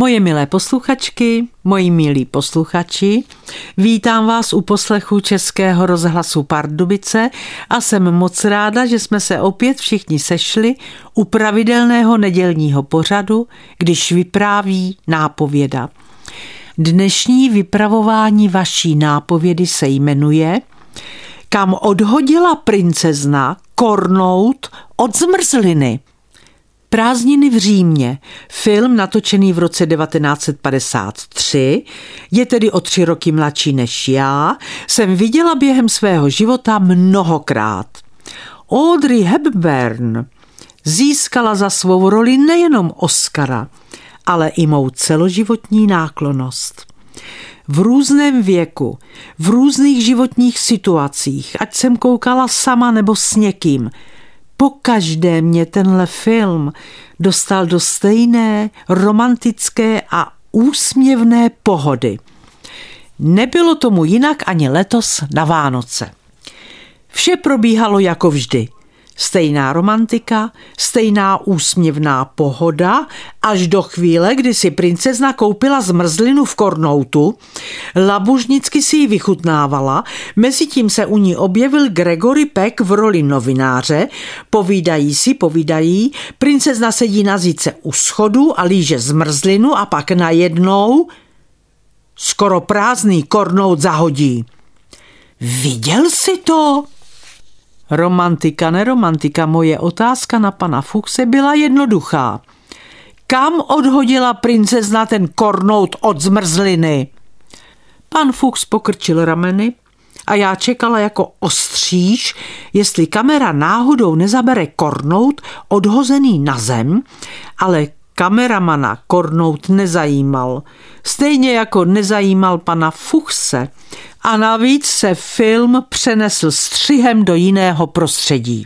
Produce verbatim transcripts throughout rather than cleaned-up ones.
Moje milé posluchačky, moji milí posluchači, vítám vás u poslechu Českého rozhlasu Pardubice a jsem moc ráda, že jsme se opět všichni sešli u pravidelného nedělního pořadu, když vypráví nápověda. Dnešní vypravování vaší nápovědy se jmenuje Kam odhodila princezna kornout od zmrzliny. Prázdniny v Římě, film natočený v roce devatenáct set padesát tři, je tedy o tři roky mladší než já, jsem viděla během svého života mnohokrát. Audrey Hepburn získala za svou roli nejenom Oscara, ale i mou celoživotní náklonnost. V různém věku, v různých životních situacích, ať jsem koukala sama nebo s někým, pokaždé mě tenhle film dostal do stejné romantické a úsměvné pohody. Nebylo tomu jinak ani letos na Vánoce. Vše probíhalo jako vždy. Stejná romantika, stejná úsměvná pohoda, až do chvíle, kdy si princezna koupila zmrzlinu v kornoutu, labužnicky si ji vychutnávala, mezitím se u ní objevil Gregory Peck v roli novináře, povídají si, povídají, princezna sedí na zíce u schodu a líže zmrzlinu a pak najednou skoro prázdný kornout zahodí. Viděl jsi to? Romantika, neromantika, moje otázka na pana Fuchse byla jednoduchá. Kam odhodila princezna ten kornout od zmrzliny? Pan Fuchs pokrčil rameny a já čekala jako ostříž, jestli kamera náhodou nezabere kornout odhozený na zem, ale kameramana kornout nezajímal. Stejně jako nezajímal pana Fuchse. A navíc se film přenesl střihem do jiného prostředí.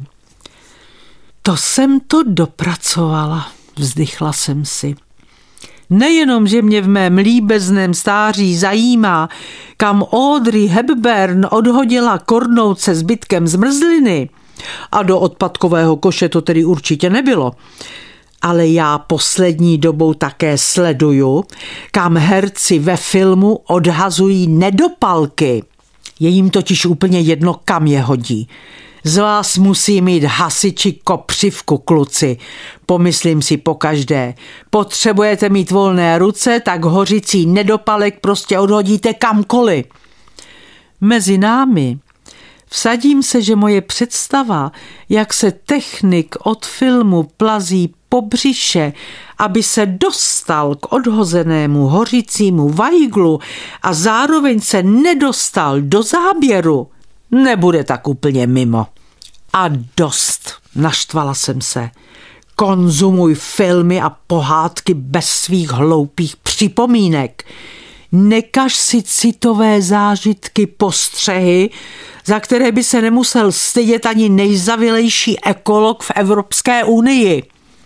To jsem to dopracovala, vzdychla jsem si. Nejenom, že mě v mém líbezném stáří zajímá, kam Audrey Hepburn odhodila kornout se zbytkem zmrzliny, a do odpadkového koše to tedy určitě nebylo, ale já poslední dobou také sleduju, kam herci ve filmu odhazují nedopalky. Je jim totiž úplně jedno, kam je hodí. Z vás musí mít hasiči kopřivku, kluci. Pomyslím si pokaždé. Potřebujete mít volné ruce, tak hořící nedopalek prostě odhodíte kamkoliv. Mezi námi vsadím se, že moje představa, jak se technik od filmu plazí po břiše, aby se dostal k odhozenému hořícímu vajglu a zároveň se nedostal do záběru, nebude tak úplně mimo. A dost, naštvala jsem se. Konzumuj filmy a pohádky bez svých hloupých připomínek. Nekaž si citové zážitky, postřehy, za které by se nemusel stydět ani nejzavilejší ekolog v Evropské unii.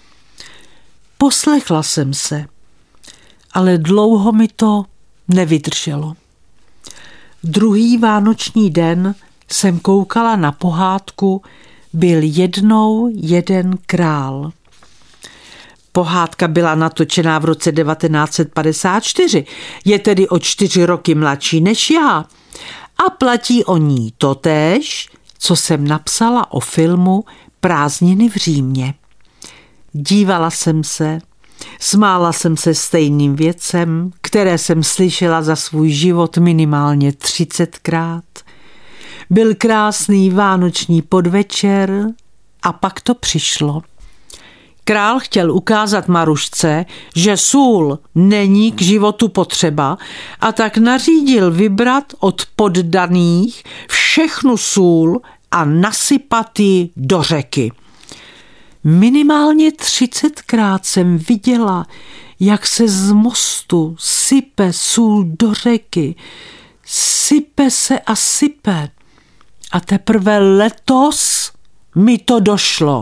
Poslechla jsem se, ale dlouho mi to nevydrželo. Druhý vánoční den jsem koukala na pohádku Byl jednou jeden král. Pohádka byla natočená v roce devatenáct set padesát čtyři, je tedy o čtyři roky mladší než já a platí o ní totéž, co jsem napsala o filmu Prázdniny v Římě. Dívala jsem se, smála jsem se stejným věcem, které jsem slyšela za svůj život minimálně třicetkrát. Byl krásný vánoční podvečer a pak to přišlo. Král chtěl ukázat Marušce, že sůl není k životu potřeba, a tak nařídil vybrat od poddaných všechnu sůl a nasypat ji do řeky. Minimálně třicetkrát jsem viděla, jak se z mostu sype sůl do řeky. Sype se a sype. A teprve letos mi to došlo.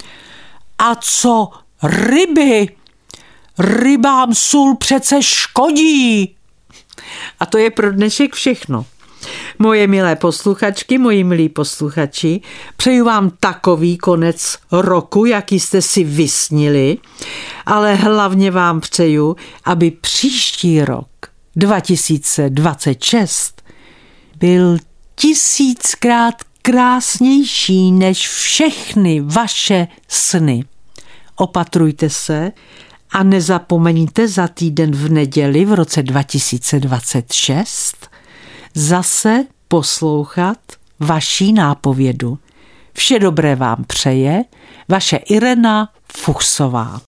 A co ryby? Rybám sůl přece škodí. A to je pro dnešek všechno. Moje milé posluchačky, moji milí posluchači, přeju vám takový konec roku, jaký jste si vysnili, ale hlavně vám přeju, aby příští rok dva tisíce dvacet šest byl tisíckrát krásnější než všechny vaše sny. Opatrujte se a nezapomeňte za týden v neděli v roce dva tisíce dvacet šest zase poslouchat vaší nápovědu. Vše dobré vám přeje vaše Irena Fuchsová.